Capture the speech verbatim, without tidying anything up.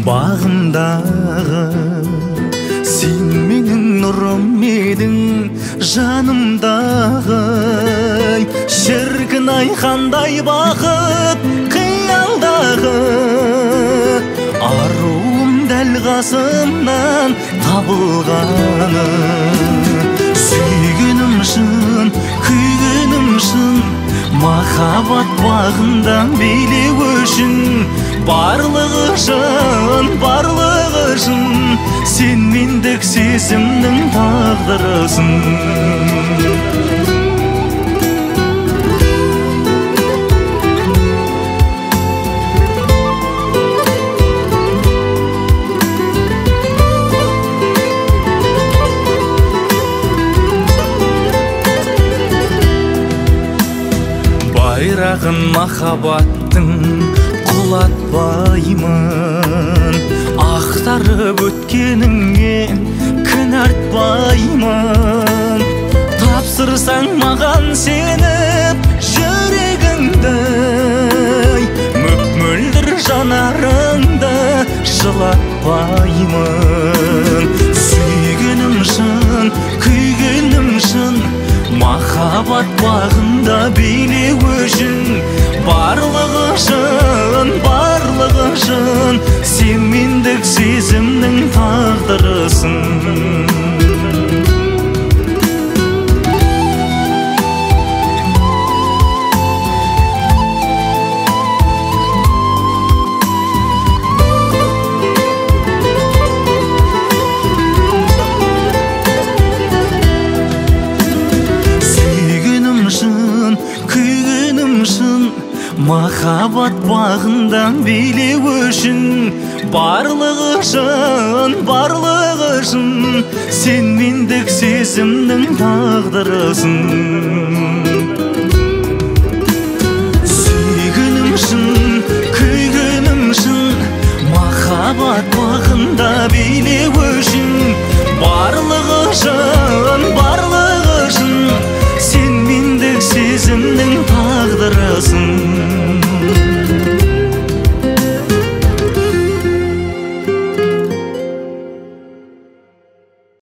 Бағымдағы сен менің нұрым едің, жанымдағы шіркін ай қандай бақыт қиялдағы. Аруым дәл қасымнан табылғаны, сүйгенім шын, күйгенім шын, махаббат бағында билеу үшін. Барлығы шын, барлығы шын, сен мендік сезімнің тағдырысың. Байрағын махаббаттың құлатпаймын, ақтарып өткеніңе кін артпаймын. Тапсырсаң маған сеніп жүрегіңді, мөп-мөлдір жанарыңды жылатпаймын. Сүйгенім шын, күйгенім шын, махаббат бағында билеу үшін. Барлығы шын, барлығы шын, сен мендік сезімнің тағдырысың. Махаббат бағында билеу үшін. Барлығы шын, барлығы шын, сен мендік сезімнің тағдырысың. Сүйгенім шын, күйгенім шын, махаббат бағында билеу үшін. Барлығы шын,